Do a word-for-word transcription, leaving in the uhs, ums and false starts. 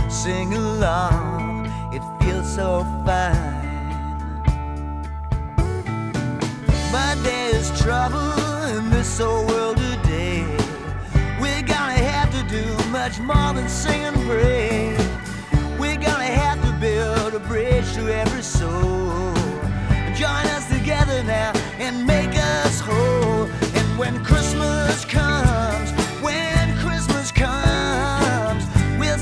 sing along, it feels so fine. But there's trouble in this old world today. We're gonna have to do much more than sing and pray.